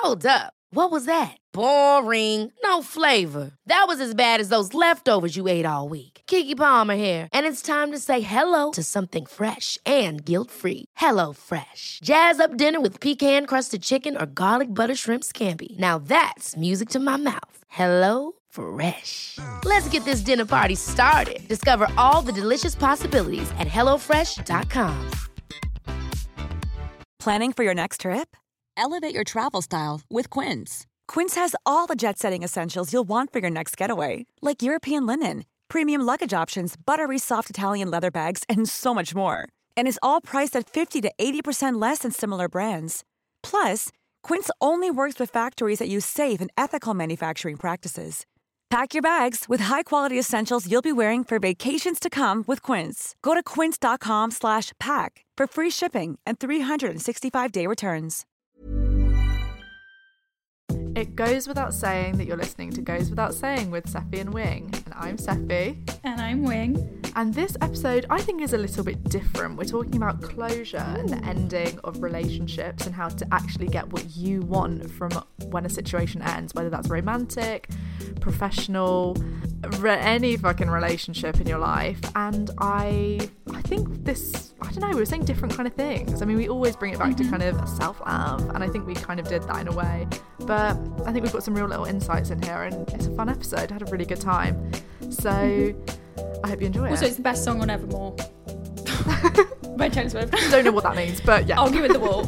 Hold up. What was that? Boring. No flavor. That was as bad as those leftovers you ate all week. Keke Palmer here, and it's time to say hello to something fresh and guilt-free. Hello Fresh. Jazz up dinner with pecan-crusted chicken or garlic butter shrimp scampi. Now that's music to my mouth. Hello Fresh. Let's get this dinner party started. Discover all the delicious possibilities at hellofresh.com. Planning for your next trip? Elevate your travel style with Quince. Quince has all the jet-setting essentials you'll want for your next getaway, like European linen, premium luggage options, buttery soft Italian leather bags, and so much more. And is all priced at 50 to 80% less than similar brands. Plus, Quince only works with factories that use safe and ethical manufacturing practices. Pack your bags with high-quality essentials you'll be wearing for vacations to come with Quince. Go to quince.com/pack for free shipping and 365-day returns. It goes without saying that you're listening to Goes Without Saying with Seppi and Wing. And I'm Seppi. And I'm Wing. And this episode, I think, is a little bit different. We're talking about closure and the ending of relationships and how to actually get what you want from when a situation ends, whether that's romantic, professional, any fucking relationship in your life. And I think this, I don't know, we were saying different kind of things. I mean, we always bring it back to kind of self-love, and I think we kind of did that in a way. But I think we've got some real little insights in here, and it's a fun episode. I had a really good time. So I hope you enjoy it. Also, it's the best song on Evermore by Taylor Swift. Don't know what that means, but yeah. I'll give it the wall.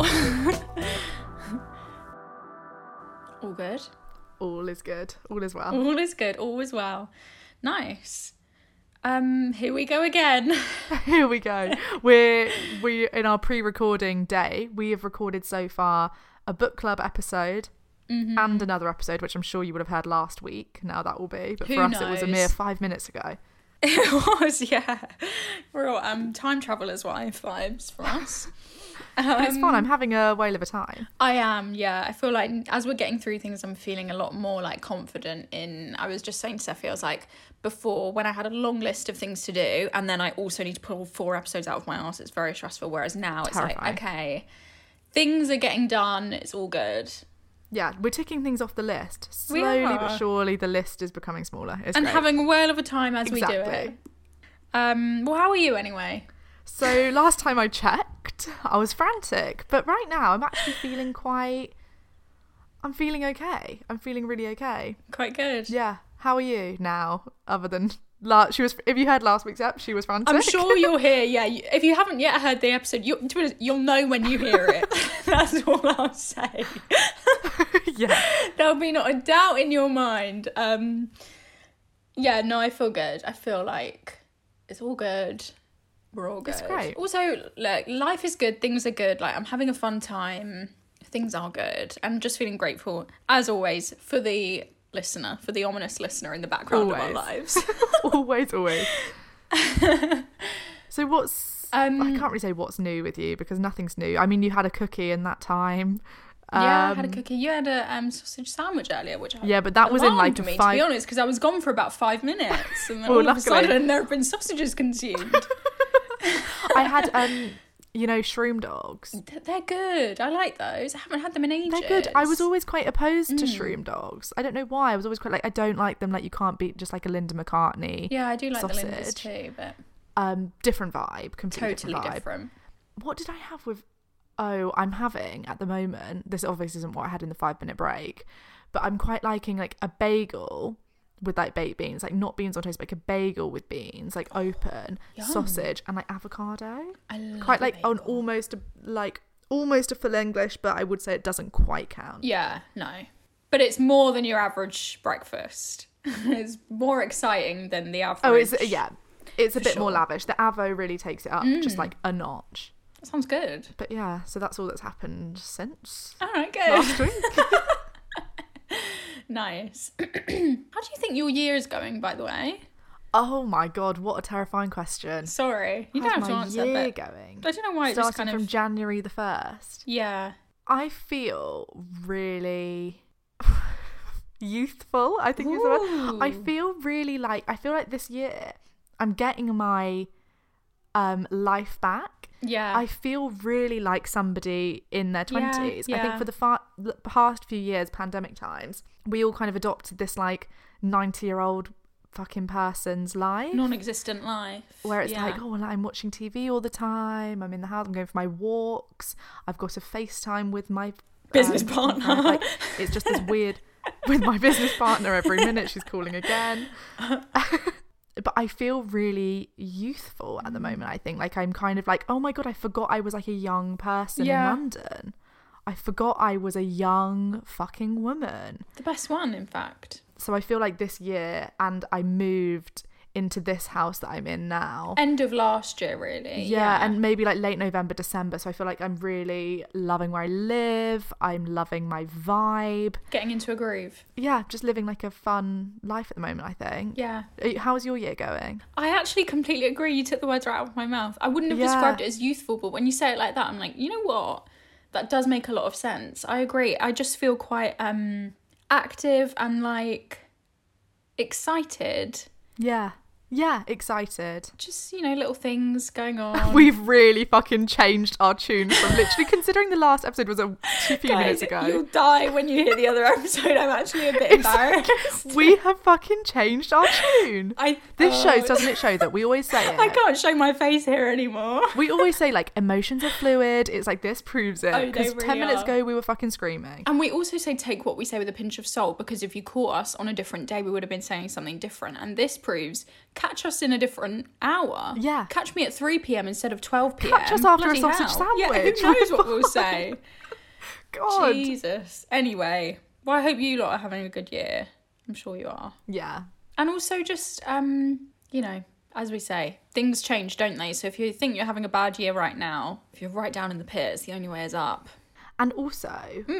All good. All is good. All is well. All is good. All is well. Nice. Here we go again. Here we go. We in our pre-recording day, we have recorded so far a book club episode and another episode, which I'm sure you would have heard last week. Now that will be, but Who for us knows? it was a mere 5 minutes ago. It was, yeah. We're all time travelers vibes for us. But it's fun. I'm having a whale of a time. I am, yeah. I feel like as we're getting through things, I'm feeling a lot more like confident in. I was just saying to Sephi, I was like, before, when I had a long list of things to do, and then I also need to pull 4 episodes out of my arse, it's very stressful. Whereas now it's Terrifying. like, okay, things are getting done. It's all good. Yeah, we're ticking things off the list. Slowly but surely, the list is becoming smaller. It's and great. having a whale of a time as Exactly. we do it. Well, how are you anyway? So last time I checked, I was frantic. But right now, I'm actually feeling I'm feeling okay. I'm feeling really okay. Quite good. Yeah. How are you now? Other than if you heard last week's episode, she was frantic. I'm sure you'll hear, yeah. If you haven't yet heard the episode, you'll know when you hear it. That's all I'll say. Yeah. There'll be not a doubt in your mind. Yeah, no, I feel good. I feel like it's all good. We're all good. It's great. Also, look, life is good. Things are good. Like, I'm having a fun time. Things are good. I'm just feeling grateful, as always, for the listener, for the ominous listener in the background of our lives. always. So what's I can't really say what's new with you, because nothing's new. I mean, you had a cookie in that time. Yeah, I had a cookie. You had a sausage sandwich earlier, which but that was in like me, 5. to be honest, because I was gone for about 5 minutes, and then Well, all of a luckily. sudden there have been sausages consumed. I had shroom dogs. They're good. I like those. I haven't had them in ages. They're good. I was always quite opposed to shroom dogs. I don't know why. I was always quite like, I don't like them. Like, you can't beat just like a Linda McCartney. Yeah, I do like sausage. the Lindas too, but Different vibe. Completely totally different vibe. different. What did I have with... Oh, I'm having at the moment, this obviously isn't what I had in the 5-minute break, but I'm quite liking like a bagel with like baked beans, like not beans on toast, but like a bagel with beans, like open, Yum. sausage and like avocado. I love quite like a on bagel. almost a full English, but I would say it doesn't quite count. Yeah, no. But it's more than your average breakfast. It's more exciting than the average. Oh, it's a bit more sure. lavish. The avo really takes it up just like a notch. That sounds good. But yeah, so that's all that's happened since All right, good. last week. Nice. How do you think your year is going, by the way? Oh my god, what a terrifying question. Sorry, you How's don't have to my answer, year but going? I don't know why it Starting just kind from of... January the 1st. Yeah. I feel really youthful, I think is the word. I feel like this year I'm getting my life back. Yeah. I feel really like somebody in their 20s. Yeah. I think for the past few years, pandemic times, we all kind of adopted this like 90-year-old fucking person's life. Non-existent life. Where it's like, oh, well, I'm watching TV all the time. I'm in the house. I'm going for my walks. I've got a FaceTime with my business partner. Like, it's just this weird with my business partner every minute. She's calling again. But I feel really youthful at the moment, I think. Like, I'm kind of like, oh my God, I forgot I was like a young person in London. I forgot I was a young fucking woman. The best one, in fact. So I feel like this year, and I moved into this house that I'm in now. End of last year, really. Yeah, and maybe like late November, December. So I feel like I'm really loving where I live. I'm loving my vibe. Getting into a groove. Yeah, just living like a fun life at the moment, I think. Yeah. How's your year going? I actually completely agree. You took the words right out of my mouth. I wouldn't have described it as youthful, but when you say it like that, I'm like, you know what? That does make a lot of sense. I agree. I just feel quite active and like excited. Yeah, excited. Just, you know, little things going on. We've really fucking changed our tune from literally, considering the last episode was a few minutes ago. You'll die when you hear the other episode. I'm actually a bit embarrassed. We have fucking changed our tune. This shows, doesn't it show that we always say it? I can't show my face here anymore. We always say like emotions are fluid. It's like this proves it. Oh, because really 10 minutes are. ago we were fucking screaming. And we also say take what we say with a pinch of salt, because if you caught us on a different day, we would have been saying something different. And this proves catch us in a different hour. Yeah. Catch me at 3 p.m. instead of 12 p.m. Catch us after Bloody a sausage hell. sandwich. Yeah, who knows what we'll say? God. Jesus. Anyway, well, I hope you lot are having a good year. I'm sure you are. Yeah. And also just, you know, as we say, things change, don't they? So if you think you're having a bad year right now, if you're right down in the pits, the only way is up. And also,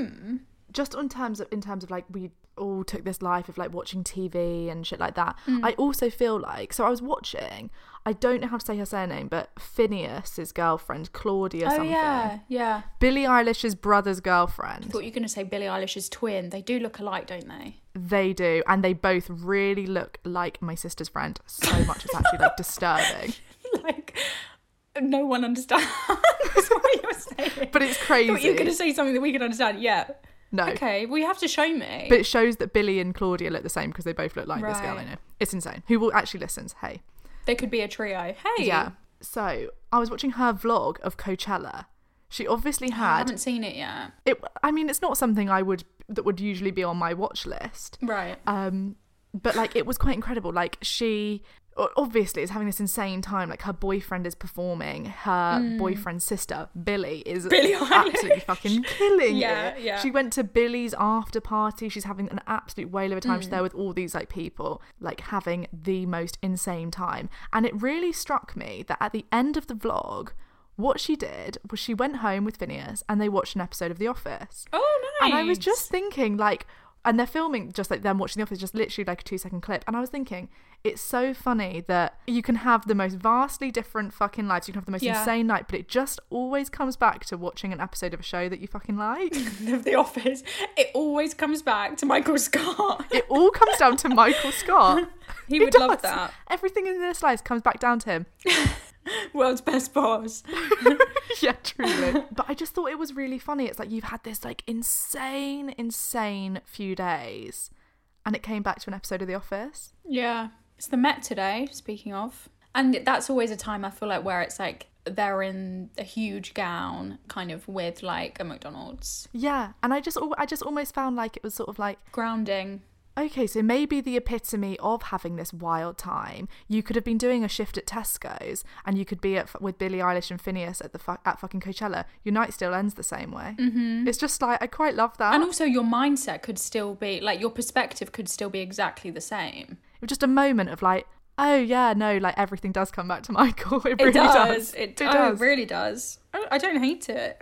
just in terms of like, we all took this life of like watching TV and shit like that. I also feel like, so I was watching, I don't know how to say her surname, but Phineas's girlfriend, Claudia something. Yeah. Billie Eilish's brother's girlfriend. I thought you were going to say Billie Eilish's twin. They do look alike, don't they? They do, and they both really look like my sister's friend so much it's actually like disturbing. Like, no one understands what you're saying. But it's crazy. I thought you were going to say something that we could understand. Yeah. No. Okay, well, you have to show me. But it shows that Billie and Claudia look the same because they both look like this girl I know. It's insane. Who will actually listens? Hey. They could be a trio. Hey. Yeah. So I was watching her vlog of Coachella. She obviously had. I haven't seen it yet. I mean, it's not something that would usually be on my watch list. Right. But like, it was quite incredible. Like, she obviously is having this insane time. Like, her boyfriend is performing. Her boyfriend's sister, Billie absolutely fucking killing it. Yeah. She went to Billie's after party. She's having an absolute whale of a time. She's there with all these like people, like having the most insane time. And it really struck me that at the end of the vlog, what she did was she went home with Phineas and they watched an episode of The Office. Oh, nice. And I was just thinking, like, and they're filming just like them watching The Office, just literally like a 2-second clip. And I was thinking, it's so funny that you can have the most vastly different fucking lives. You can have the most insane night, but it just always comes back to watching an episode of a show that you fucking like. Of The Office. It always comes back to Michael Scott. It all comes down to Michael Scott. He would love that. Everything in this life comes back down to him. World's best boss. Yeah, truly. But I just thought it was really funny. It's like you've had this like insane few days and it came back to an episode of The Office. Yeah. It's the Met today, speaking of. And that's always a time I feel like where it's like they're in a huge gown kind of with like a McDonald's. Yeah. And I just almost found like it was sort of like grounding. Okay, so maybe the epitome of having this wild time, you could have been doing a shift at Tesco's and you could be with Billie Eilish and Phineas at fucking Coachella. Your night still ends the same way. Mm-hmm. It's just like, I quite love that. And also your mindset could still be, like your perspective could still be exactly the same. It was just a moment of like, oh yeah, no, like everything does come back to Michael. It really does. It does. It really does. I don't hate it.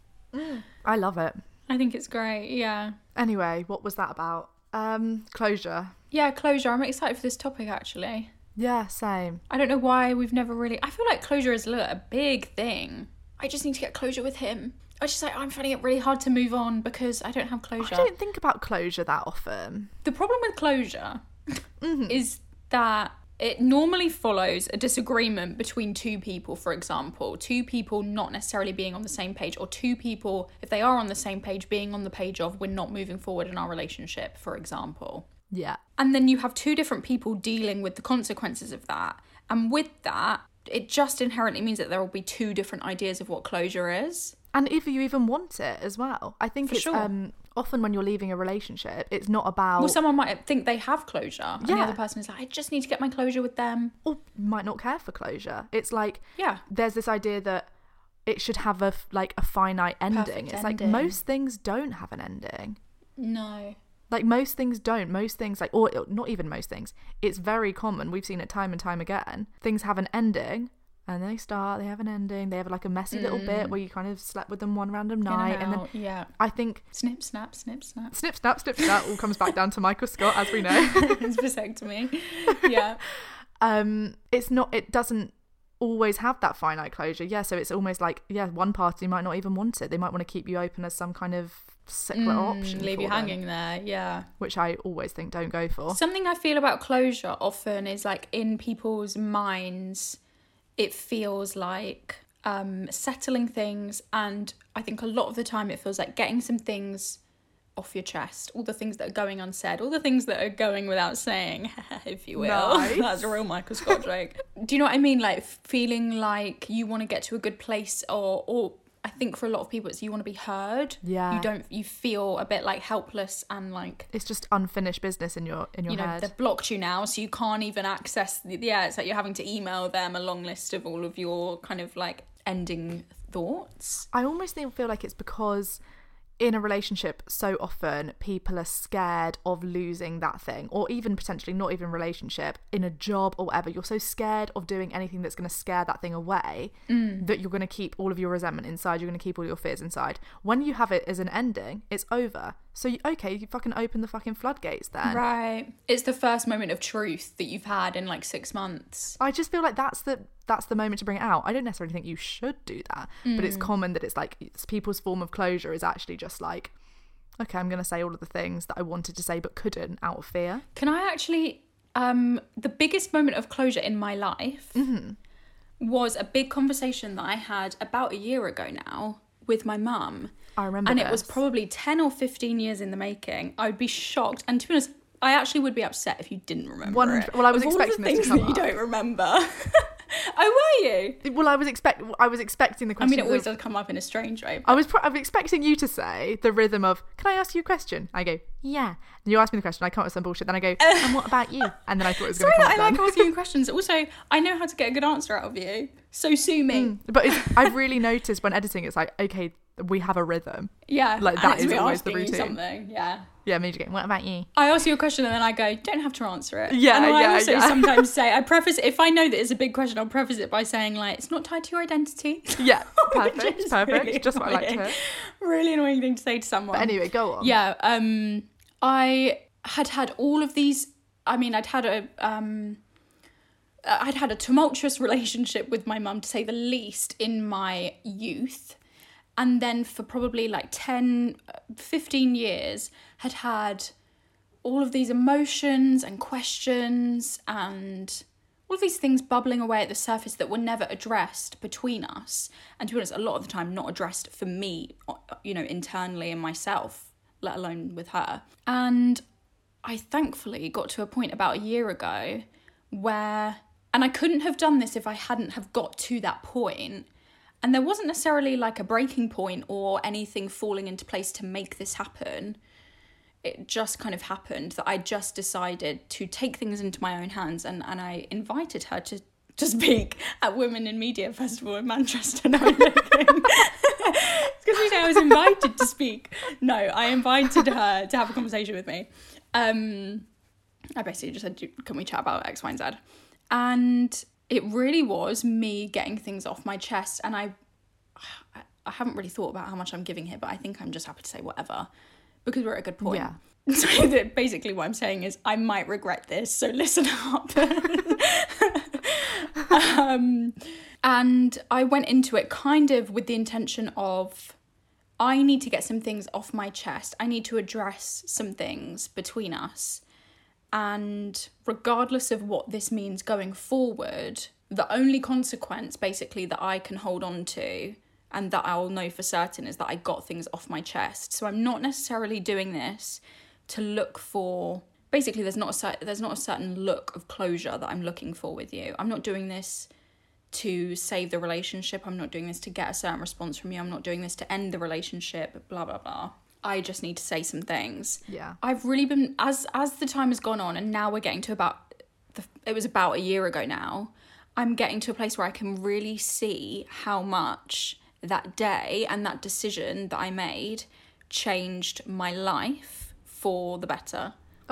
I love it. I think it's great, yeah. Anyway, what was that about? Closure. Yeah, closure. I'm excited for this topic, actually. Yeah, same. I don't know why we've never really... I feel like closure is a big thing. I just need to get closure with him. I just like, I'm finding it really hard to move on because I don't have closure. I don't think about closure that often. The problem with closure is that it normally follows a disagreement between two people, for example. Two people not necessarily being on the same page, or two people, if they are on the same page, being on the page of we're not moving forward in our relationship, for example. Yeah. And then you have two different people dealing with the consequences of that. And with that, it just inherently means that there will be two different ideas of what closure is. And if you even want it as well. I think it's sure. Often when you're leaving a relationship, it's not about... Well, someone might think they have closure. And the Yeah. other person is like, I just need to get my closure with them. Or might not care for closure. It's like, Yeah. there's this idea that it should have a finite ending. Perfect It's ending. like most things don't have an ending. No. Like most things don't. Most things, like, or not even most things. It's very common. We've seen it time and time again. Things have an ending, and they have an ending. They have like a messy little bit where you kind of slept with them one random night, and then yeah. I think Snip, snap, snip, snap. snip, snap, all comes back down to Michael Scott, as we know. It's vasectomy. Yeah. It's not. It doesn't always have that finite closure. Yeah. So it's almost like, yeah, one party might not even want it. They might want to keep you open as some kind of secular option, Leave for you them, hanging there. Yeah. which I always think don't go for. Something I feel about closure often is like in people's minds, it feels like settling things, and I think a lot of the time it feels like getting some things off your chest, all the things that are going unsaid, all the things that are going without saying, if you will. Nice. That's a real Michael Scott joke. Do you know what I mean? Like feeling like you want to get to a good place, or I think for a lot of people it's you want to be heard. Yeah. You feel a bit like helpless and like, It's just unfinished business in your you know, head. they've blocked you now, so you can't even access it's like you're having to email them a long list of all of your kind of like ending thoughts. I almost feel like it's because in a relationship so often people are scared of losing that thing, or even potentially not even relationship, in a job or whatever. You're so scared of doing anything that's going to scare that thing away that you're going to keep all of your resentment inside, you're going to keep all your fears inside. When you have it as an ending, it's over. So you fucking open the fucking floodgates then. Right. It's the first moment of truth that you've had in like 6 months. I just feel like that's the moment to bring it out. I don't necessarily think you should do that, but it's common that it's like people's form of closure is actually just like, okay, I'm going to say all of the things that I wanted to say but couldn't out of fear. Can I actually, the biggest moment of closure in my life was a big conversation that I had about a year ago now with my mum. I remember And this. it was probably 10 or 15 years in the making. I would be shocked. And to be honest, I actually would be upset if you didn't remember it. Well, I was Of all expecting the this things to come that you up. don't remember. Oh, were you? Well, I was expecting the I question. mean, it always does come up in a strange way. I was expecting you to say the rhythm of, can I ask you a question? I go, yeah. And you ask me the question, I come up with some bullshit, then I go, and what about you? And then I thought it was going Sorry to that come I up like then. asking you questions. Also, I know how to get a good answer out of you. So sue me. But I've really noticed when editing, it's like, okay, we have a rhythm. Yeah. Like, and that it's is me always the asking you routine. something. Yeah. Yeah, me going, what about you? I ask you a question and then I go, don't have to answer it. Yeah, and then I yeah, also yeah. sometimes say, I preface it, if I know that it's a big question, I'll preface it by saying like, it's not tied to your identity. Yeah, Which perfect, is perfect. really Just what I like to annoying. hear. Really annoying thing to say to someone. But anyway, go on. Yeah, I had all of these. I mean, I'd had a tumultuous relationship with my mum, to say the least, in my youth. And then for probably like 10, 15 years, had all of these emotions and questions and all of these things bubbling away at the surface that were never addressed between us. And to be honest, a lot of the time not addressed for me, you know, internally in myself, let alone with her. And I thankfully got to a point about a year ago where, and I couldn't have done this if I hadn't have got to that point. And there wasn't necessarily like a breaking point or anything falling into place to make this happen. It just kind of happened that I just decided to take things into my own hands, and I invited her to speak at Women in Media Festival in Manchester. No, I'm joking. It's because you say I was invited to speak. No, I invited her to have a conversation with me. I basically just said, can we chat about X, Y, and Z? And it really was me getting things off my chest. And I haven't really thought about how much I'm giving here, but I think I'm just happy to say whatever, because we're at a good point. Yeah. So basically what I'm saying is I might regret this, so listen up. And I went into it kind of with the intention of, I need to get some things off my chest. I need to address some things between us. And regardless of what this means going forward, the only consequence basically that I can hold on to and that I'll know for certain is that I got things off my chest. So I'm not necessarily doing this to look for, basically there's not a certain look of closure that I'm looking for with you. I'm not doing this to save the relationship. I'm not doing this to get a certain response from you. I'm not doing this to end the relationship, blah, blah, blah. I just need to say some things. Yeah. I've really been, as the time has gone on and now we're getting to it was about a year ago now, I'm getting to a place where I can really see how much that day and that decision that I made changed my life for the better.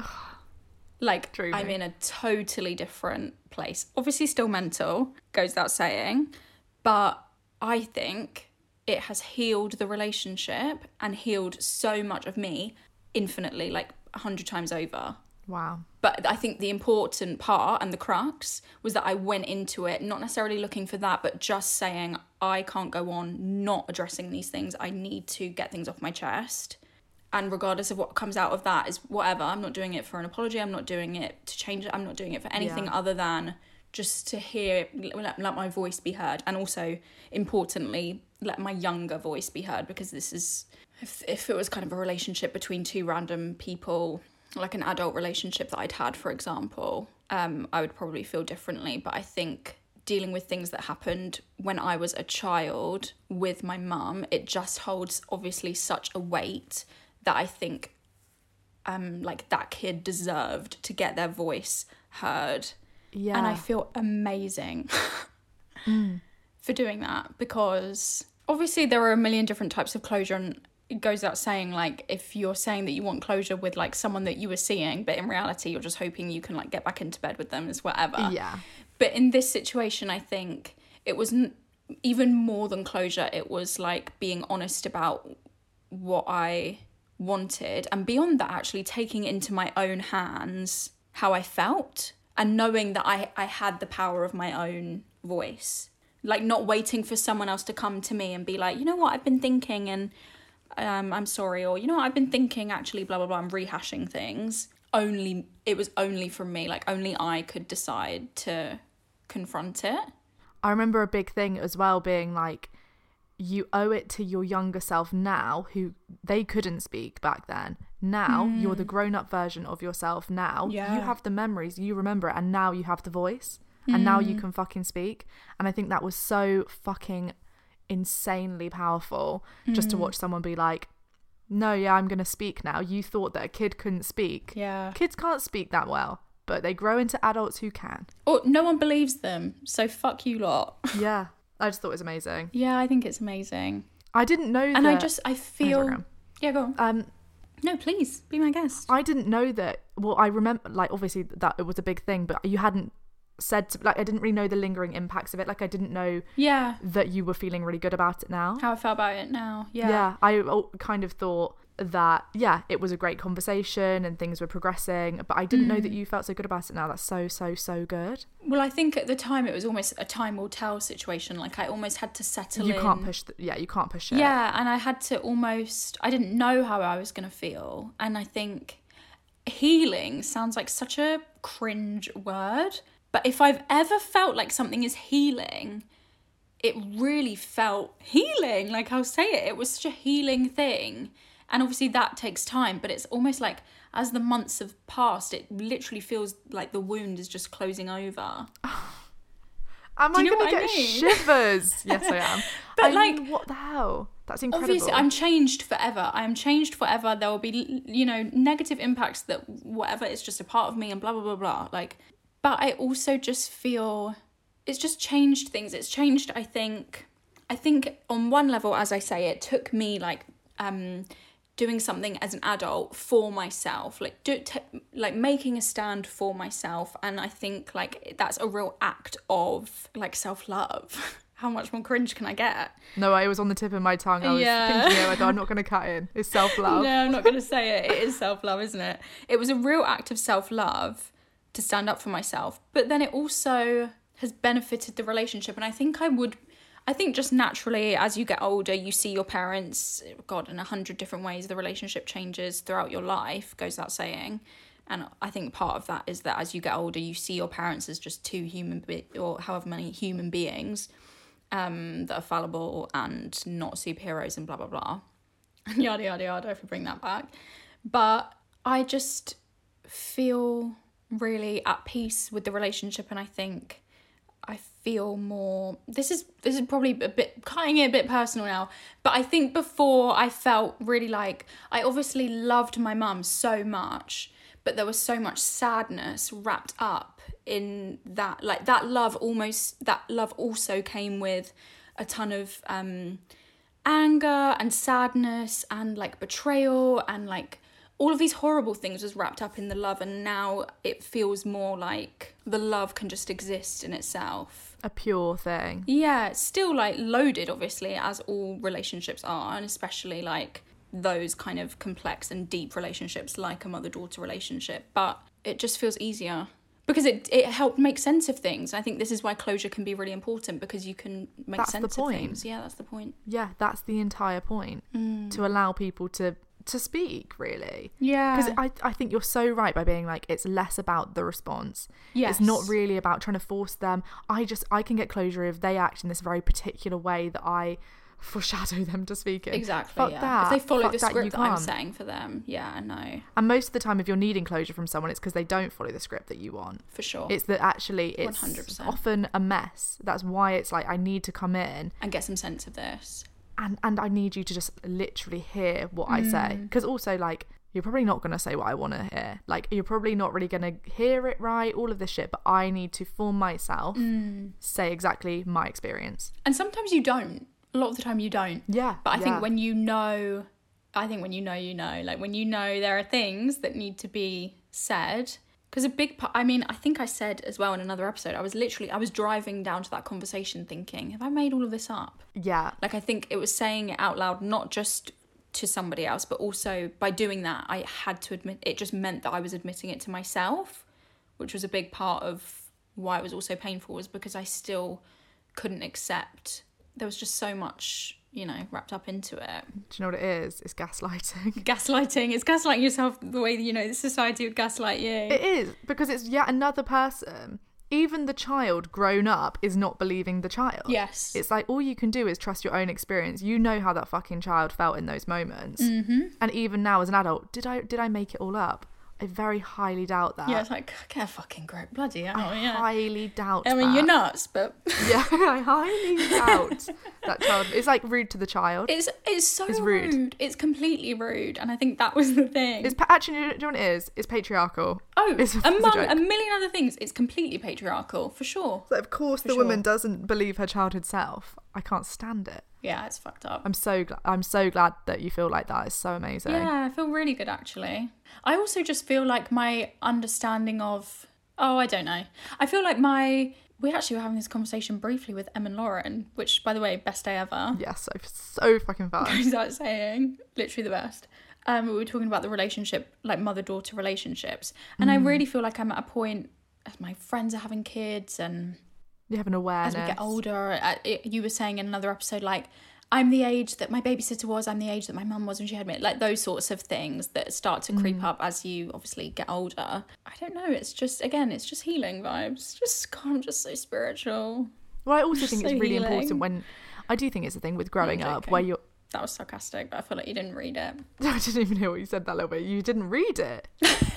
Like, Dreamy. I'm in a totally different place. Obviously still mental, goes without saying, but I think it has healed the relationship and healed so much of me infinitely, like 100 times over. Wow. But I think the important part and the crux was that I went into it not necessarily looking for that, but just saying, I can't go on not addressing these things. I need to get things off my chest. And regardless of what comes out of that is whatever. I'm not doing it for an apology. I'm not doing it to change it. I'm not doing it for anything other than just to let my voice be heard. And also, importantly, let my younger voice be heard, because this is, if it was kind of a relationship between two random people, like an adult relationship that I'd had, for example, I would probably feel differently. But I think dealing with things that happened when I was a child with my mum, it just holds obviously such a weight that I think like that kid deserved to get their voice heard. Yeah. And I feel amazing for doing that, because obviously there are a million different types of closure, and it goes without saying, like, if you're saying that you want closure with like someone that you were seeing, but in reality you're just hoping you can like get back into bed with them, is whatever. Yeah. But in this situation, I think it was even more than closure. It was like being honest about what I wanted, and beyond that, actually taking it into my own hands how I felt, and knowing that I had the power of my own voice, like not waiting for someone else to come to me and be like, you know what, I've been thinking, and I'm sorry, or you know what, I've been thinking actually, blah blah blah. I'm rehashing things. It was only from me, like only I could decide to confront it. I remember a big thing as well being like, you owe it to your younger self now, who they couldn't speak back then. Now you're the grown-up version of yourself now. Yeah. You have the memories, you remember it, and now you have the voice, and now you can fucking speak. And I think that was so fucking insanely powerful, just to watch someone be like, no, yeah, I'm gonna speak now. You thought that a kid couldn't speak. Yeah. Kids can't speak that well, but they grow into adults who can. Or no one believes them, so fuck you lot. Yeah. I just thought it was amazing. Yeah, I think it's amazing. I didn't know that. And I feel... Sorry, yeah, go on. No, please, be my guest. I didn't know that. Well, I remember, like, obviously that it was a big thing, but you hadn't said, like, I didn't really know the lingering impacts of it. Like, I didn't know that you were feeling really good about it now. How I felt about it now. Yeah. Yeah, I kind of thought that, yeah, it was a great conversation and things were progressing, but I didn't know that you felt so good about it now. That's so good. Well, I think at the time it was almost a time will tell situation. Like, I almost had to settle in. You can't push it. Yeah, and I had to I didn't know how I was going to feel. And I think healing sounds like such a cringe word, but if I've ever felt like something is healing, it really felt healing. Like, I'll say it. It was such a healing thing. And obviously that takes time, but it's almost like as the months have passed, it literally feels like the wound is just closing over. Am I going to get shivers? Yes, I am. But what the hell? That's incredible. Obviously, I'm changed forever. I am changed forever. There will be, negative impacts that whatever, it's just a part of me and blah, blah, blah, blah. Like, but I also just feel it's just changed things. It's changed, I think on one level, as I say, it took me doing something as an adult for myself, like making a stand for myself, and I think like that's a real act of like self-love. How much more cringe can I get? No, it was on the tip of my tongue. I was thinking it, I'm not going to cut in. It's self-love. No, I'm not going to say it. It is self-love, isn't it? It was a real act of self-love to stand up for myself, but then it also has benefited the relationship, and I think just naturally, as you get older, you see your parents, God, in 100 different ways. The relationship changes throughout your life, goes without saying. And I think part of that is that as you get older, you see your parents as just two or however many human beings that are fallible and not superheroes and blah, blah, blah. And yada, yada, yada, if we bring that back. But I just feel really at peace with the relationship, and I think I feel more, this is probably a bit cutting it a bit personal now, but I think before I felt really like, I obviously loved my mum so much, but there was so much sadness wrapped up in that, like that love also came with a ton of anger and sadness and like betrayal, and like all of these horrible things was wrapped up in the love, and now it feels more like the love can just exist in itself. A pure thing. Yeah, it's still like loaded, obviously, as all relationships are, and especially like those kind of complex and deep relationships like a mother-daughter relationship, but it just feels easier because it helped make sense of things. I think this is why closure can be really important, because you can make sense of things. Yeah, that's the point. Yeah, that's the entire point. To allow people to speak, really. Yeah. Because I think you're so right by being like, it's less about the response. Yes. It's not really about trying to force them. I can get closure if they act in this very particular way that I foreshadow them to speak in. Exactly. Fuck yeah. that. If they follow Fuck the that, script you that I'm can't. setting for them. Yeah, I know. And most of the time, if you're needing closure from someone, it's because they don't follow the script that you want. For sure. It's that actually it's 100%. often a mess. That's why it's like, I need to come in and get some sense of this. and I need you to just literally hear what I say. Because also, like, you're probably not going to say what I want to hear. Like, you're probably not really going to hear it right, all of this shit. But I need to, for myself, say exactly my experience. And sometimes you don't. A lot of the time you don't. Yeah. But I think when you know, like when you know there are things that need to be said. Because a big part, I mean, I think I said as well in another episode, I was driving down to that conversation thinking, have I made all of this up? Yeah. Like, I think it was saying it out loud, not just to somebody else, but also by doing that, I had to admit, it just meant that I was admitting it to myself, which was a big part of why it was also painful, was because I still couldn't accept, there was just so much, you know, wrapped up into it. Do you know what it is? It's gaslighting. Gaslighting. It's gaslighting yourself the way that, you know, the society would gaslight you. It is, because it's yet another person. Even the child grown up is not believing the child. Yes. It's like, all you can do is trust your own experience. You know how that fucking child felt in those moments. And even now as an adult, did I make it all up? I very highly doubt that. Yeah, it's like, get a fucking grip. Bloody hell, I yeah. highly doubt I mean, that. you're nuts, but... Yeah, I highly doubt that child. It's like rude to the child. It's so It's rude. rude. It's completely rude. And I think that was the thing. It's actually, do you know what it is? It's patriarchal. Oh, it's a among joke. a million other things, it's completely patriarchal, for sure. So of course For the woman sure. doesn't believe her childhood self. I can't stand it. Yeah, it's fucked up. I'm so glad that you feel like that. It's so amazing. Yeah, I feel really good, actually. I also just feel like my understanding of... Oh, I don't know. I feel like we actually were having this conversation briefly with Em and Lauren, which, by the way, best day ever. Yeah, so fucking fun. Is that saying? Literally the best. We were talking about the relationship, like mother-daughter relationships. And I really feel like I'm at a point, as my friends are having kids and... You have an awareness. As we get older, you were saying in another episode, like, I'm the age that my babysitter was, I'm the age that my mum was when she had me. Like, those sorts of things that start to creep up as you obviously get older. I don't know, it's just healing vibes. I'm just so spiritual. Well, I also think So it's really healing. important when... I do think it's a thing with growing I'm up joking. where you're... That was sarcastic, but I feel like you didn't read it. I didn't even hear what you said that little bit. You didn't read it.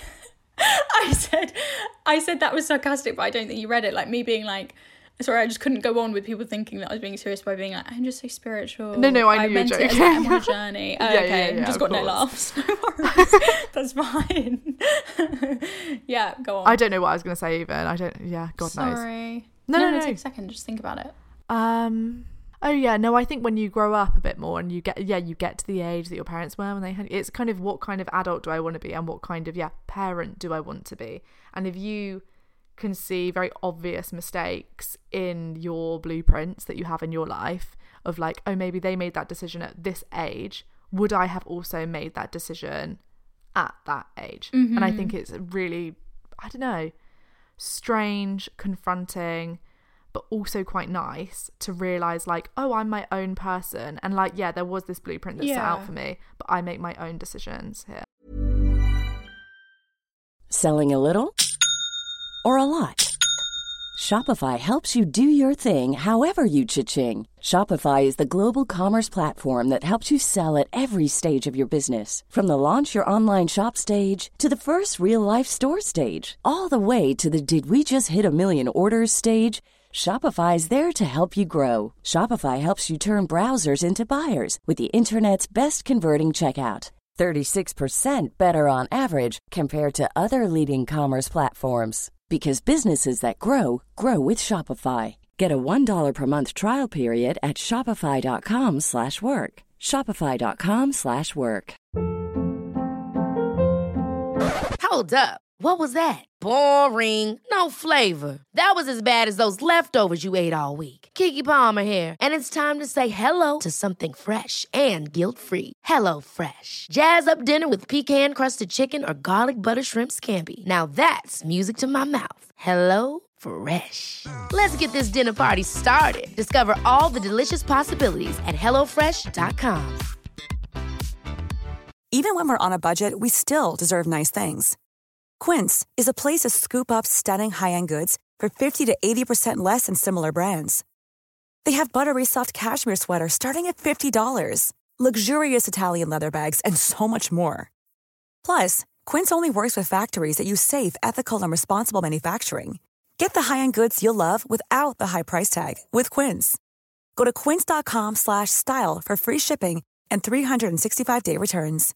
I said that was sarcastic, but I don't think you read it. Like, me being like... Sorry, I just couldn't go on with people thinking that I was being serious by being like, I'm just so spiritual. No, I knew you were meant it as joking. like, I'm on a journey. Oh, Yeah, okay, yeah, just of got no course. laughs. No worries. That's fine. Yeah, go on. I don't know what I was going to say even. I don't... Yeah, God knows. Sorry. No. Take a second. Just think about it. Oh yeah, no, I think when you grow up a bit more and you get to the age that your parents were when they had, it's kind of what kind of adult do I want to be and what kind of parent do I want to be. And if you can see very obvious mistakes in your blueprints that you have in your life of like, oh, maybe they made that decision at this age, would I have also made that decision at that age? And I think it's really, I don't know, strange, confronting, but also quite nice to realise like, oh, I'm my own person, and like, yeah, there was this blueprint that's set out for me, but I make my own decisions here. Selling a little or a lot? Shopify helps you do your thing however you cha-ching. Shopify is the global commerce platform that helps you sell at every stage of your business. From the launch your online shop stage to the first real-life store stage, all the way to the did we just hit a million orders stage. Shopify is there to help you grow. Shopify helps you turn browsers into buyers with the internet's best converting checkout. 36% better on average compared to other leading commerce platforms. Because businesses that grow, grow with Shopify. Get a $1 per month trial period at shopify.com/work. Shopify.com/work. Hold up. What was that? Boring. No flavor. That was as bad as those leftovers you ate all week. Keke Palmer here, and it's time to say hello to something fresh and guilt-free. Hello Fresh. Jazz up dinner with pecan-crusted chicken or garlic butter shrimp scampi. Now that's music to my mouth. Hello Fresh. Let's get this dinner party started. Discover all the delicious possibilities at hellofresh.com. Even when we're on a budget, we still deserve nice things. Quince is a place to scoop up stunning high-end goods for 50 to 80% less than similar brands. They have buttery soft cashmere sweaters starting at $50, luxurious Italian leather bags, and so much more. Plus, Quince only works with factories that use safe, ethical, and responsible manufacturing. Get the high-end goods you'll love without the high price tag with Quince. Go to quince.com/style for free shipping and 365-day returns.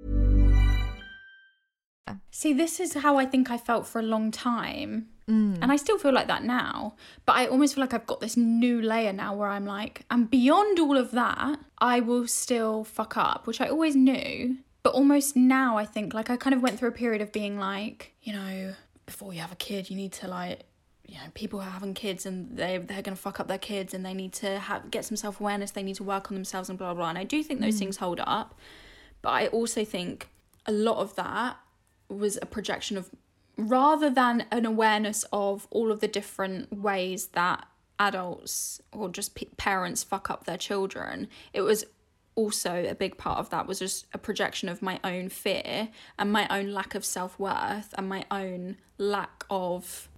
See, this is how I think I felt for a long time. And I still feel like that now. But I almost feel like I've got this new layer now where I'm like, and beyond all of that, I will still fuck up, which I always knew. But almost now I think, like, I kind of went through a period of being like, you know, before you have a kid, you need to, like, you know, people are having kids and they're going to fuck up their kids and they need to get some self-awareness, they need to work on themselves and blah, blah, blah. And I do think those things hold up. But I also think a lot of that was a projection of, rather than an awareness of all of the different ways that adults or just parents fuck up their children, it was also a big part of that was just a projection of my own fear and my own lack of self-worth and my own lack of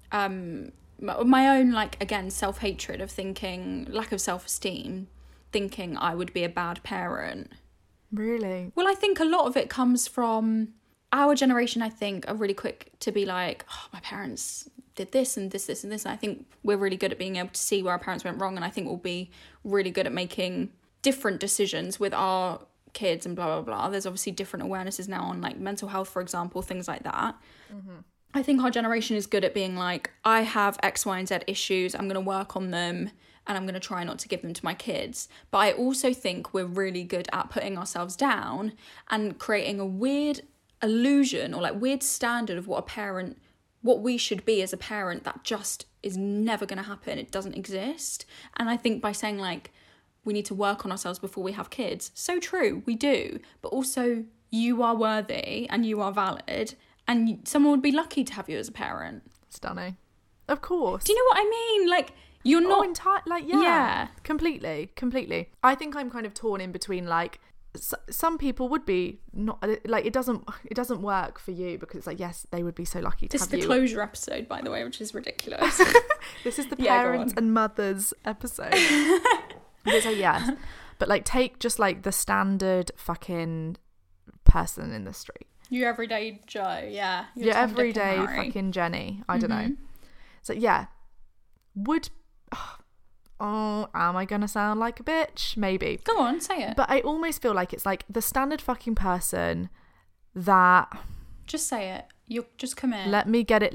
my own, like, again, self-hatred of thinking, lack of self-esteem, thinking I would be a bad parent. Really? Well, I think a lot of it comes from our generation. I think are really quick to be like, oh, my parents did this and this, this and this. And I think we're really good at being able to see where our parents went wrong. And I think we'll be really good at making different decisions with our kids and blah, blah, blah. There's obviously different awarenesses now on, like, mental health, for example, things like that. Mm-hmm. I think our generation is good at being like, I have X, Y, and Z issues. I'm going to work on them and I'm going to try not to give them to my kids. But I also think we're really good at putting ourselves down and creating a weird illusion or, like, weird standard of what we should be as a parent that just is never going to happen. It doesn't exist. And I think by saying, like, we need to work on ourselves before we have kids, so true, we do. But also, you are worthy and you are valid and someone would be lucky to have you as a parent. Stunning. Of course. Do you know what I mean? Like, you're not... yeah. Completely. I think I'm kind of torn in between, like, some people would be not, like, it doesn't work for you because it's like, yes, they would be so lucky to have you. This is the closure episode, by the way, which is ridiculous. This is the parents and mothers episode. So yes, but, like, take just, like, the standard fucking person in the street. Your everyday Joe, yeah. Your everyday fucking Jenny. I don't know. So yeah, would... Oh, am I going to sound like a bitch? Maybe. Go on, say it. But I almost feel like it's like the standard fucking person that... Just say it. You just come in. Let me get it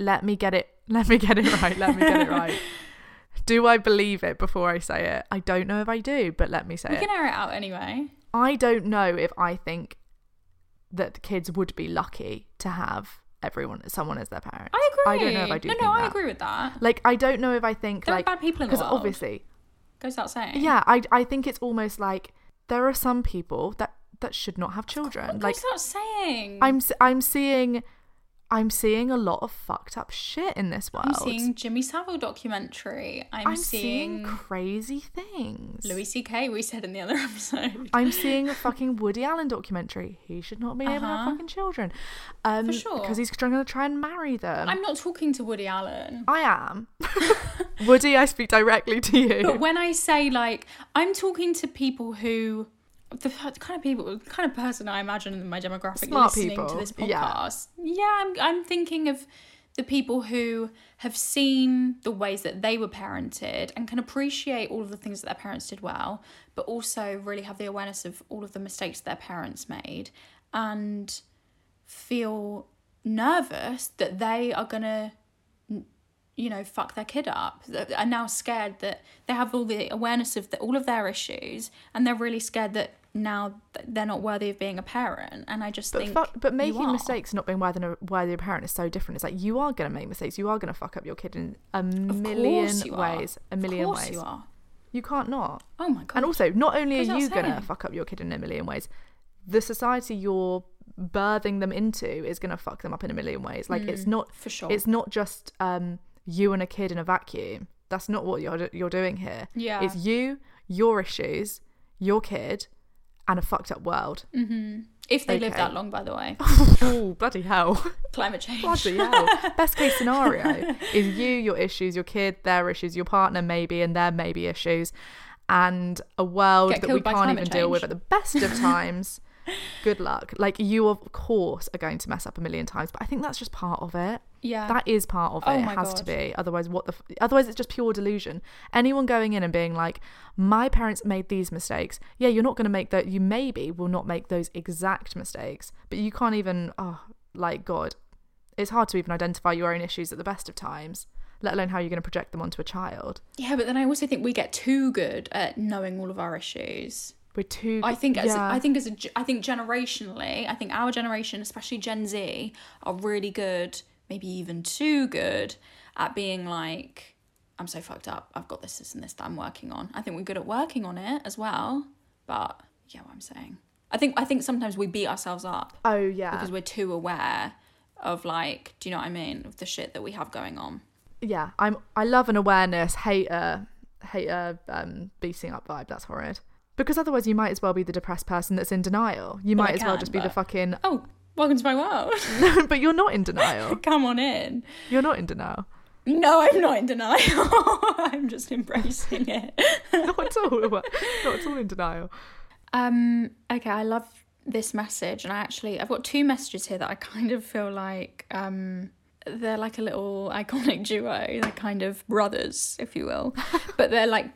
right. Do I believe it before I say it? I don't know if I do, but let me say it. We can air it out anyway. I don't know if I think that the kids would be lucky to have someone as their parent. I agree. I don't know if I do think that. I agree with that. Like, I don't know if I think, there like... are bad people in the world. Because obviously... Goes without saying. Yeah, I think it's almost like there are some people that should not have children. Goes without saying. I'm seeing I'm seeing a lot of fucked up shit in this world. I'm seeing Jimmy Savile documentary. I'm seeing crazy things. Louis C.K. we said in the other episode. I'm seeing a fucking Woody Allen documentary. He should not be able to have fucking children. For sure. Because he's going to try and marry them. I'm not talking to Woody Allen. I am. Woody, I speak directly to you. But when I say, like, I'm talking to people who... the kind of person I imagine in my demographic Smart listening people. to this podcast. Yeah, I'm thinking of the people who have seen the ways that they were parented and can appreciate all of the things that their parents did well, but also really have the awareness of all of the mistakes their parents made and feel nervous that they are gonna, you know, fuck their kid up. Are now scared that they have all the awareness of all of their issues, and they're really scared that now they're not worthy of being a parent. And I just think but making mistakes, not being worthy of a parent, is so different. It's like, you are going to make mistakes. You are going to fuck up your kid in a million ways. A million ways. You are. You can't not. Oh my God. And also, not only are you going to fuck up your kid in a million ways, the society you're birthing them into is going to fuck them up in a million ways. Like, it's not, for sure. It's not just you and a kid in a vacuum. That's not what you're doing here. Yeah. It's you, your issues, your kid, and a fucked up world. Mm-hmm. If they live that long, by the way. Oh, bloody hell. Climate change. Bloody hell. Best case scenario is you, your issues, your kid, their issues, your partner maybe, and their maybe issues, and a world that we can't even deal with at the best of times. Good luck. Like, you of course are going to mess up a million times, but I think that's just part of it. Yeah, that is part of it. It has to be. Otherwise, otherwise it's just pure delusion. Anyone going in and being like, my parents made these mistakes. Yeah, you're not going to make that. You maybe will not make those exact mistakes, but you can't even. Oh, like, God, it's hard to even identify your own issues at the best of times, let alone how you're going to project them onto a child. Yeah, but then I also think we get too good at knowing all of our issues. We're too. I think generationally, I think our generation, especially Gen Z, are really good, maybe even too good, at being like, I'm so fucked up. I've got this and this that I'm working on. I think we're good at working on it as well. But yeah, what I'm saying. I think sometimes we beat ourselves up. Oh yeah. Because we're too aware of, like, do you know what I mean? Of the shit that we have going on. Yeah, I love an awareness, hate a beating up vibe. That's horrid. Because otherwise you might as well be the depressed person that's in denial. You might as well just be the fucking... Oh, welcome to my world. But you're not in denial. Come on in. You're not in denial. No, I'm not in denial. I'm just embracing it. Not at all. Not at all in denial. Okay, I love this message. And I've got two messages here that I kind of feel like... they're like a little iconic duo. They're kind of brothers, if you will. But they're like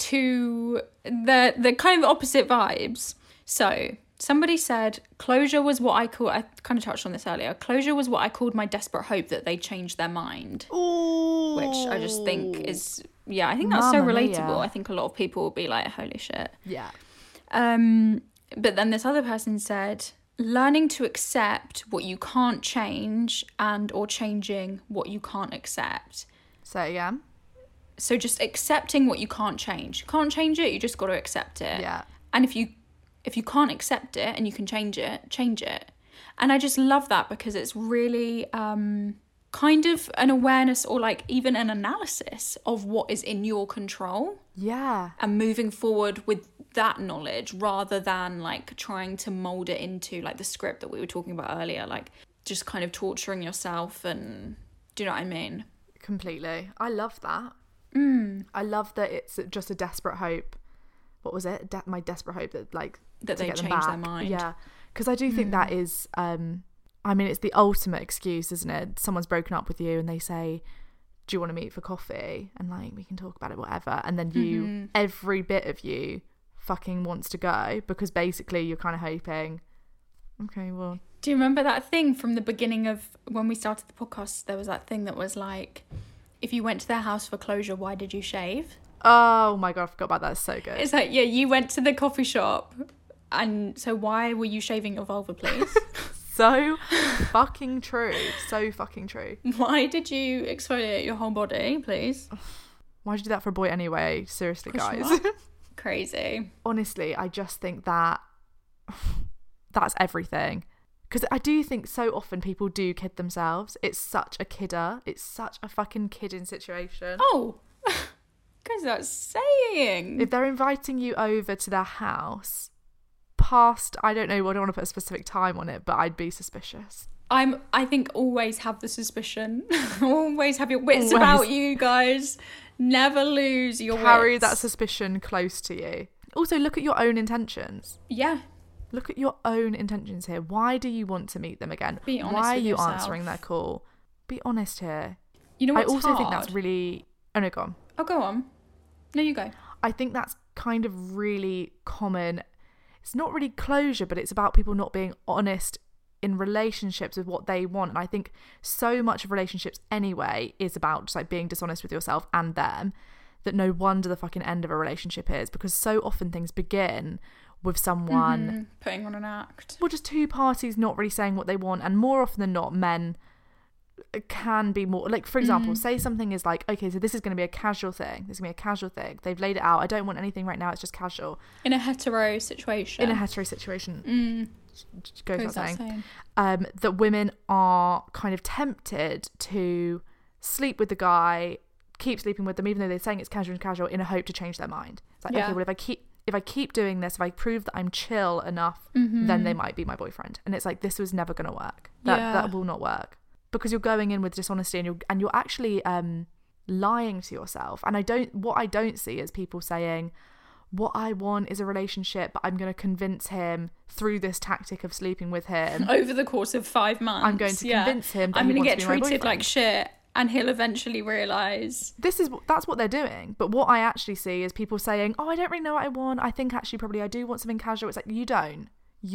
they're kind of opposite vibes. So somebody said, closure was what I kind of touched on this earlier. Closure was what I called my desperate hope that they changed their mind. Ooh. Which I just think is, yeah, I think that's so relatable. I think a lot of people will be like, holy shit. Yeah. But then this other person said, learning to accept what you can't change and or changing what you can't accept. Say again. So just accepting what you can't change. You can't change it, you just got to accept it. Yeah. And if you can't accept it and you can change it. And I just love that because it's really kind of an awareness or like even an analysis of what is in your control. Yeah. And moving forward with that knowledge rather than like trying to mold it into like the script that we were talking about earlier, like just kind of torturing yourself. And do you know what I mean? Completely. I love that. I love that it's just a desperate hope. What was it? My desperate hope that like that they change their mind. Yeah, because I do think that is I mean, it's the ultimate excuse, isn't it? Someone's broken up with you and they say, do you want to meet for coffee? And like, we can talk about it, whatever. And then you, every bit of you fucking wants to go because basically you're kind of hoping, okay, well. Do you remember that thing from the beginning of when we started the podcast? There was that thing that was like, if you went to their house for closure, why did you shave? Oh my God, I forgot about that. It's so good. It's like, yeah, you went to the coffee shop and so why were you shaving your vulva, please? So fucking true. So fucking true. Why did you exfoliate your whole body, please? Why'd you do that for a boy anyway? Seriously, guys. Crazy. Honestly, I just think that that's everything. Because I do think so often people do kid themselves. It's such a kidder. It's such a fucking kidding situation. Oh, goes without saying. If they're inviting you over to their house past, I don't know, I don't want to put a specific time on it, but I'd be suspicious. I think always have the suspicion. Always have your wits about you, guys. Never lose your Carry wits. that suspicion close to you. Also, look at your own intentions. Yeah. Look at your own intentions here. Why do you want to meet them again? Be honest Why are with you yourself. answering their call? Be honest here. You know what's I also think hard? that's really... Oh, no, go on. Oh, go on. No, you go. I think that's kind of really common. It's not really closure, but it's about people not being honest in relationships with what they want. And I think so much of relationships anyway is about just like being dishonest with yourself and them, that no wonder the fucking end of a relationship is, because so often things begin with someone putting on an act. Well, just two parties not really saying what they want, and more often than not, men can be more like, for example, say something is like, okay, so this is going to be a casual thing. This is going to be a casual thing. They've laid it out. I don't want anything right now. It's just casual. In a hetero situation. Goes without saying. That women are kind of tempted to sleep with the guy, keep sleeping with them, even though they're saying it's casual, in a hope to change their mind. It's like, okay, well, if I keep doing this, if I prove that I'm chill enough, then they might be my boyfriend. And it's like, this was never going to work. That will not work, because you're going in with dishonesty and you're actually lying to yourself. And what I don't see is people saying, what I want is a relationship, but I'm going to convince him through this tactic of sleeping with him over the course of 5 months. I'm going to convince him that I'm going to get treated like shit, and he'll eventually realise that's what they're doing. But what I actually see is people saying, oh, I don't really know what I want. I think actually probably I do want something casual. It's like, you don't.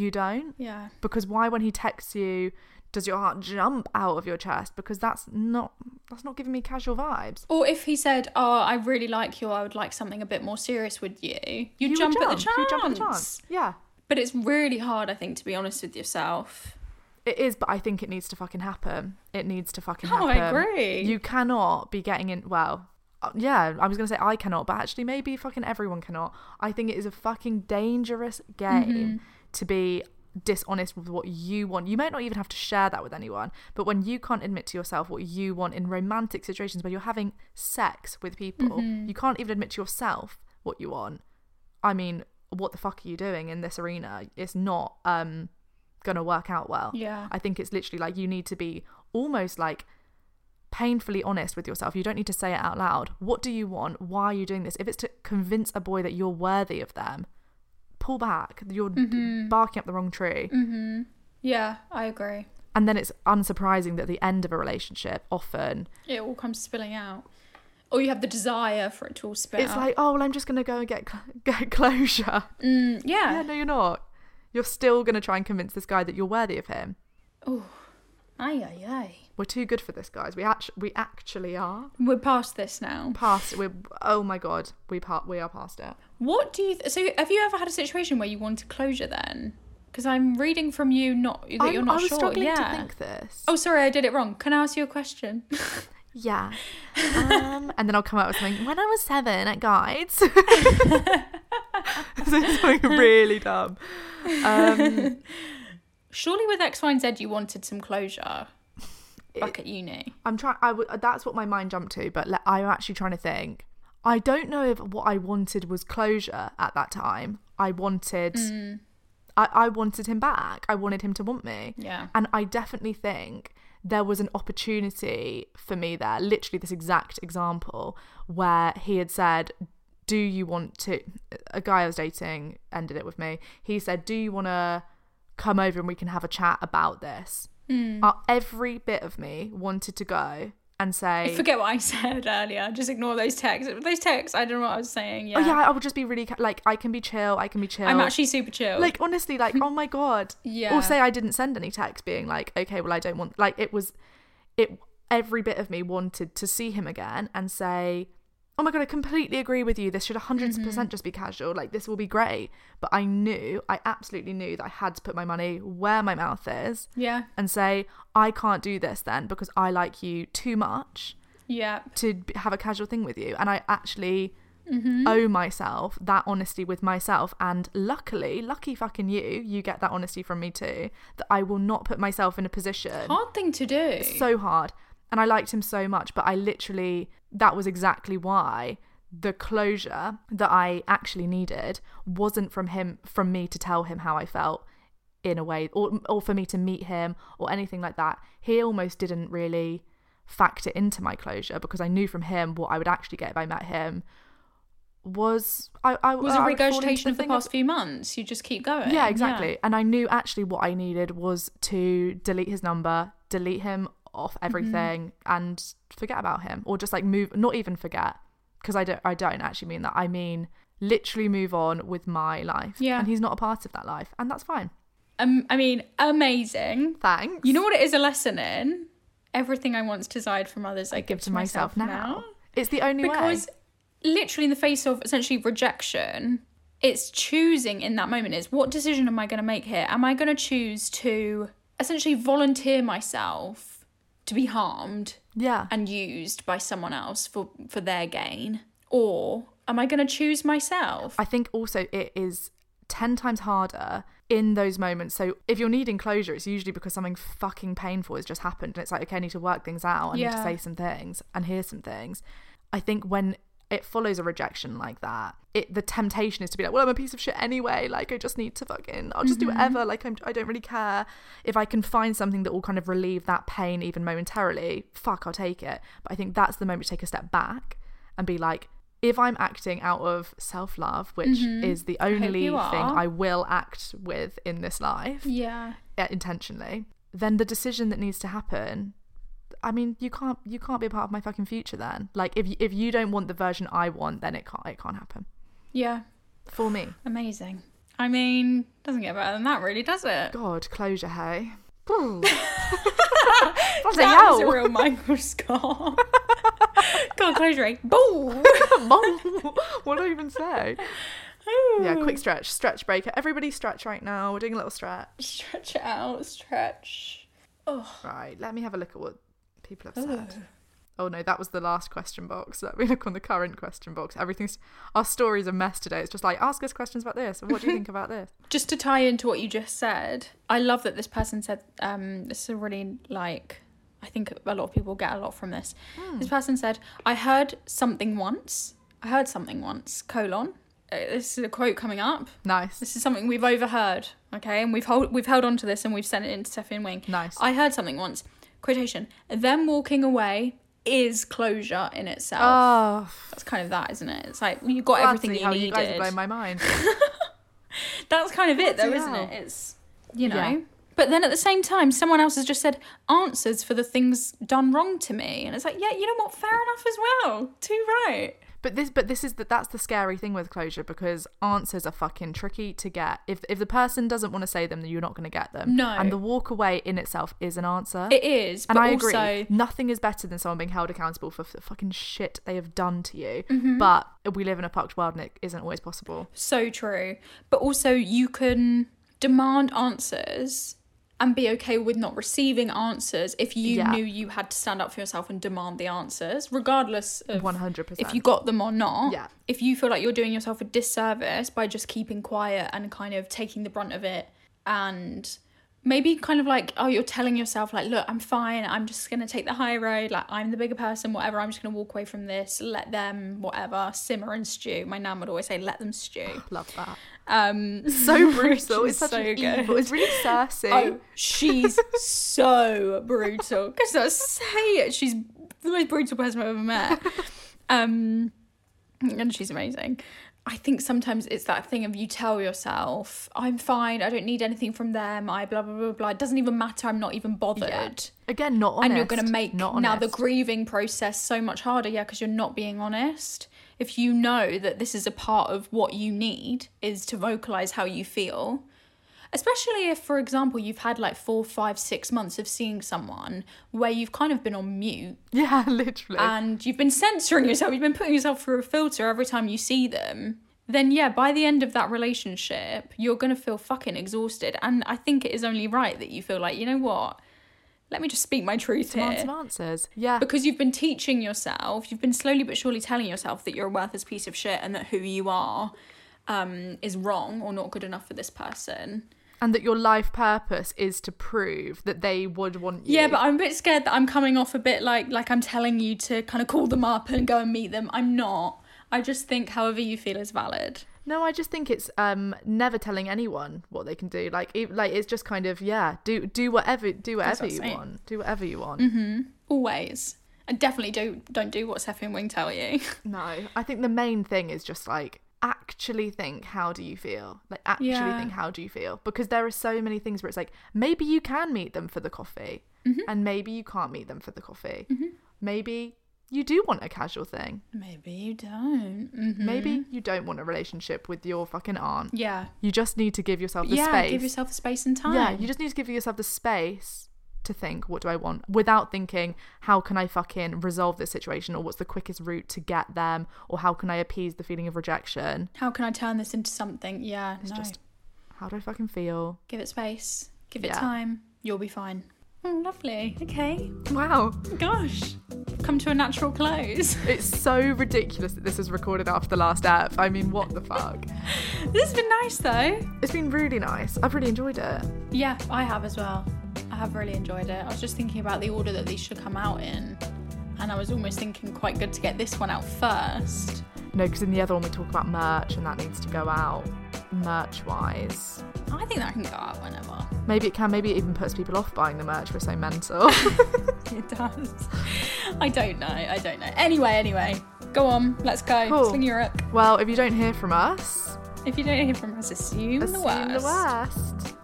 Yeah. Because why, when he texts you, does your heart jump out of your chest? Because that's not giving me casual vibes. Or if he said, oh, I really like you, I would like something a bit more serious with you, you jump at the chance. You jump at the chance. Yeah. But it's really hard, I think, to be honest with yourself. It is, but I think it needs to fucking happen. It needs to fucking happen. Oh, I agree. You cannot be getting in... Well, yeah, I was going to say I cannot, but actually maybe fucking everyone cannot. I think it is a fucking dangerous game to be dishonest with what you want. You might not even have to share that with anyone, but when you can't admit to yourself what you want in romantic situations where you're having sex with people, you can't even admit to yourself what you want. I mean, what the fuck are you doing in this arena? It's not gonna work out well. Yeah. I think it's literally like, you need to be almost like painfully honest with yourself. You don't need to say it out loud. What do you want? Why are you doing this? If it's to convince a boy that you're worthy of them, pull back. You're barking up the wrong tree. Yeah, I agree. And then it's unsurprising that at the end of a relationship, often it all comes spilling out, or you have the desire for it to all spill out. It's like, oh, well, I'm just gonna go and get closure. Yeah, no, you're not. You're still gonna try and convince this guy that you're worthy of him. Oh, aye. We're too good for this, guys. We actually are. We're past this now. Oh my god, we are past it. What do you so have you ever had a situation where you wanted closure then? Because I'm reading from you you're not sure. I was struggling to think this. Oh, sorry, I did it wrong. Can I ask you a question? Yeah. And then I'll come out with something. When I was 7 at Guides. Something really dumb. Surely with X, Y, and Z you wanted some closure back at uni. That's what my mind jumped to, but I'm actually trying to think. I don't know if what I wanted was closure at that time. I wanted I wanted him back. I wanted him to want me. Yeah. And I definitely think there was an opportunity for me there, literally this exact example, where he had said, do you want to... A guy I was dating ended it with me. He said, do you want to come over and we can have a chat about this? Every bit of me wanted to go and say... Forget what I said earlier. Just ignore those texts. Those texts, I don't know what I was saying. Yeah. Oh, yeah, I would just be really... Like, I can be chill. I'm actually super chill. Like, honestly, like, oh my God. Yeah. Or say I didn't send any text being like, okay, well, I don't want... Like, every bit of me wanted to see him again and say... Oh my God, I completely agree with you. This should 100% just be casual. Like, this will be great. But I absolutely knew that I had to put my money where my mouth is. Yeah. And say, I can't do this then because I like you too much. Yeah. To have a casual thing with you. And I actually owe myself that honesty with myself. And lucky fucking you get that honesty from me too, that I will not put myself in a position. Hard thing to do. So hard. And I liked him so much, but that was exactly why the closure that I actually needed wasn't from me to tell him how I felt in a way, or for me to meet him or anything like that. He almost didn't really factor into my closure, because I knew from him what I would actually get if I met him was a regurgitation of the past few months. You just keep going. Yeah, exactly. Yeah. And I knew actually what I needed was to delete his number, delete him off everything, and forget about him, or just like move, not even forget, because I don't actually mean that. I mean literally move on with my life. Yeah. And he's not a part of that life, and that's fine. I mean, amazing. Thanks. You know what it is a lesson in? Everything I once desired from others, I give to myself now. It's the only way. Because literally in the face of essentially rejection, it's choosing in that moment is, what decision am I going to make here? Am I going to choose to essentially volunteer myself to be harmed and used by someone else for their gain? Or am I going to choose myself? I think also it is 10 times harder in those moments. So if you're needing closure, it's usually because something fucking painful has just happened, and it's like, okay, I need to work things out. I need to say some things and hear some things. I think when it follows a rejection like that, the temptation is to be like, well, I'm a piece of shit anyway, like I just need to I'll just do whatever, like I don't really care. If I can find something that will kind of relieve that pain even momentarily, fuck, I'll take it. But I think that's the moment to take a step back and be like, if I'm acting out of self-love, which is the only thing I will act with in this life, intentionally, then the decision that needs to happen, I mean, you can't be a part of my fucking future then. Like, if you don't want the version I want, then it can't happen. Yeah. For me. Amazing. I mean, doesn't get better than that, really, does it? God, closure, hey. That was a real Michael Scott. God, closure, eh? Boom. What do I even say? Yeah, quick stretch break. Everybody stretch right now. We're doing a little stretch. Stretch it out, stretch. Oh. Right, let me have a look at what people have said. Oh no, that was the last question box. Let me look on the current question box. Our story's a mess today. It's just like, ask us questions about this. What do you think about this? Just to tie into what you just said, I love that this person said, this is a really, like, I think a lot of people get a lot from this. This person said, I heard something once, colon. This is a quote coming up. Nice. This is something we've overheard, okay? And we've held on to this and we've sent it into Steffi and Wing. Nice. I heard something once, quotation, them walking away is closure in itself. Oh. That's kind of that, isn't it? It's like, you got everything you needed. You guys blow my mind. That's kind of it, though, isn't it? It's, you know. Yeah. But then at the same time, someone else has just said answers for the things done wrong to me. And it's like, yeah, you know what? Fair enough as well. Too right. But that's the scary thing with closure, because answers are fucking tricky to get. If the person doesn't want to say them, then you're not going to get them. No. And the walk away in itself is an answer. It is. And I agree. Nothing is better than someone being held accountable for the fucking shit they have done to you. But we live in a fucked world and it isn't always possible. So true. But also you can demand answers and be okay with not receiving answers if you knew you had to stand up for yourself and demand the answers, regardless of 100%. if you got them or not. Yeah. If you feel like you're doing yourself a disservice by just keeping quiet and kind of taking the brunt of it, and maybe kind of like, oh, you're telling yourself like, look, I'm fine, I'm just going to take the high road, like I'm the bigger person, whatever, I'm just going to walk away from this, let them, whatever, simmer and stew. My nan would always say, let them stew. Love that. So brutal. It's such so an good. evil. It's really Cersei. Oh, she's so brutal. Because I say it, she's the most brutal person I've ever met. And she's amazing. I think sometimes it's that thing of you tell yourself, I'm fine, I don't need anything from them, I blah, blah, blah, blah. It doesn't even matter, I'm not even bothered. Yeah. Again, not honest. And you're going to make now the grieving process so much harder, because you're not being honest. If you know that this is a part of what you need, is to vocalise how you feel, especially if, for example, you've had like 4, 5, 6 months of seeing someone where you've kind of been on mute. Yeah, literally. And you've been censoring yourself, you've been putting yourself through a filter every time you see them. Then yeah, by the end of that relationship, you're going to feel fucking exhausted. And I think it is only right that you feel like, you know what? let me just speak my truth Demand here. some answers. Yeah. Because you've been teaching yourself, you've been slowly but surely telling yourself that you're a worthless piece of shit and that who you are is wrong or not good enough for this person. And that your life purpose is to prove that they would want you. Yeah, but I'm a bit scared that I'm coming off a bit like I'm telling you to kind of call them up and go and meet them. I'm not. I just think however you feel is valid. No, I just think it's never telling anyone what they can do. Like it's just kind of, yeah, do whatever you want. Do whatever you want. Mm-hmm. Always. And definitely don't do what Seffi and Wing tell you. No, I think the main thing is just like, actually think, how do you feel? Like, actually think, how do you feel? Because there are so many things where it's like, maybe you can meet them for the coffee, and maybe you can't meet them for the coffee. Maybe you do want a casual thing. Maybe you don't. Maybe you don't want a relationship with your fucking aunt. Yeah. You just need to give yourself the space. Yeah, give yourself the space and time. Yeah, you just need to give yourself the space to think, what do I want? Without thinking, how can I fucking resolve this situation? Or what's the quickest route to get them? Or how can I appease the feeling of rejection? How can I turn this into something? Yeah, It's just, how do I fucking feel? Give it space. Give it time. You'll be fine. Oh, lovely. Okay. Wow. Gosh. Come to a natural close. It's so ridiculous that this was recorded after the last ep. I mean, what the fuck? This has been nice, though. It's been really nice. I've really enjoyed it. Yeah, I have as well. I have really enjoyed it. I was just thinking about the order that these should come out in. And I was almost thinking quite good to get this one out first. No, because in the other one we talk about merch and that needs to go out merch-wise. I think that can go out whenever. Maybe it can. Maybe it even puts people off buying the merch. We're so mental. It does. I don't know. Anyway. Go on. Let's go. Cool. Sling your hook. Well, if you don't hear from us... If you don't hear from us, assume the worst.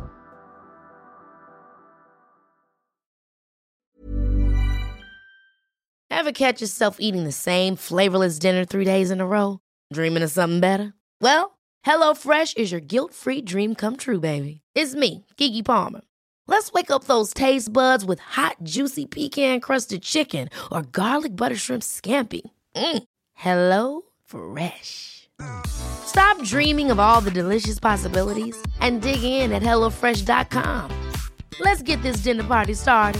Ever catch yourself eating the same flavorless dinner 3 days in a row? Dreaming of something better? Well, HelloFresh is your guilt-free dream come true, baby. It's me, Keke Palmer. Let's wake up those taste buds with hot, juicy pecan-crusted chicken or garlic butter shrimp scampi. Hello Fresh. Stop dreaming of all the delicious possibilities and dig in at HelloFresh.com. Let's get this dinner party started.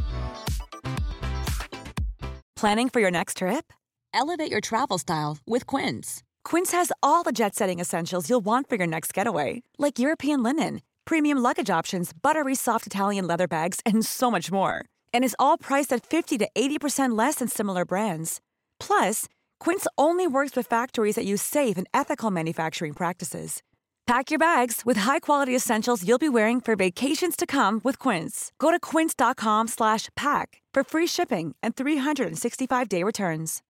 Planning for your next trip? Elevate your travel style with Quince. Quince has all the jet-setting essentials you'll want for your next getaway, like European linen, premium luggage options, buttery soft Italian leather bags, and so much more. And is all priced at 50 to 80% less than similar brands. Plus, Quince only works with factories that use safe and ethical manufacturing practices. Pack your bags with high-quality essentials you'll be wearing for vacations to come with Quince. Go to quince.com/pack for free shipping and 365-day returns.